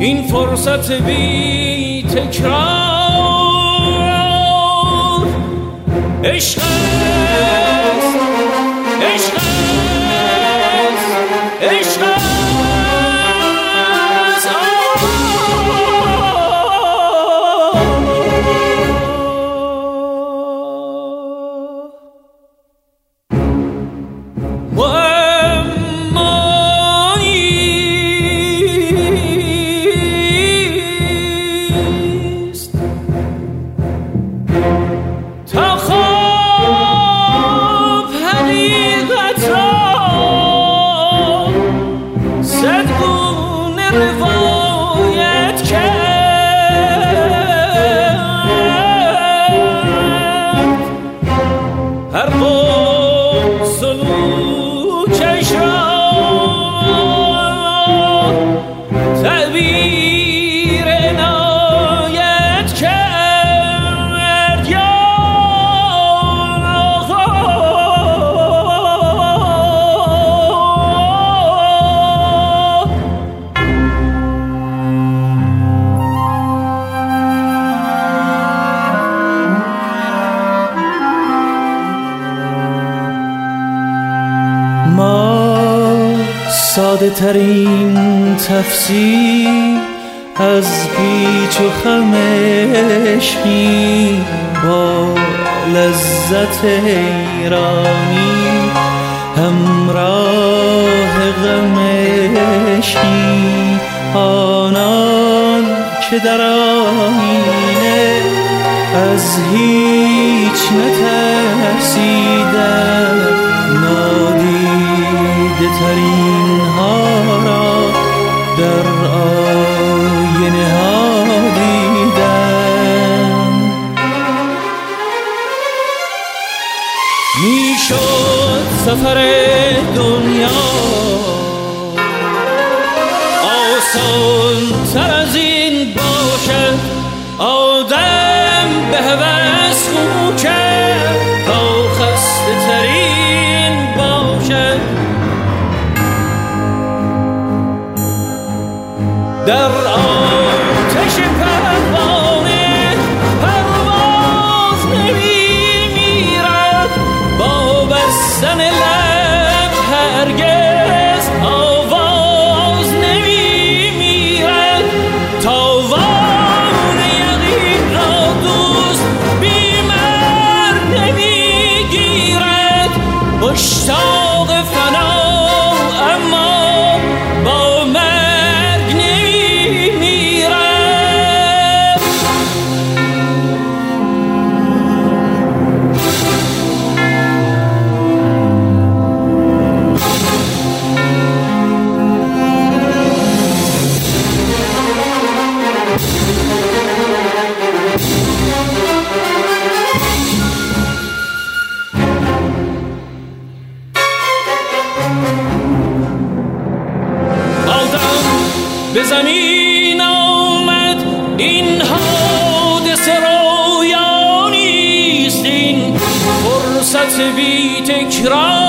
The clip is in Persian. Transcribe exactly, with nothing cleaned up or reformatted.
این فرصت بی تکرار عشق است، عشق است، عشق است. ساده ترین تفسیر از پیچ و خم عشقی با لذت حیرانی همراه غم عشقی. آنان که در آینه از هیچ نترسیدن، نادیده ترین ها را در آینه ها دیدم. میشد سفر دنیا آسان تر از این باشد، آدم به هوس خو کرد تا خسته ترین باشد. در آتش پروانه پرواز نمی میرد، با بستن لب هرگز آواز نمی میرد. تاوان یقین را دوست بی مرگ نمی گیرد، مشتاق فنا اما با مرگ نمی میرد. به زمین آمد این حادثه رویا نیست، این فرصت بی تکرار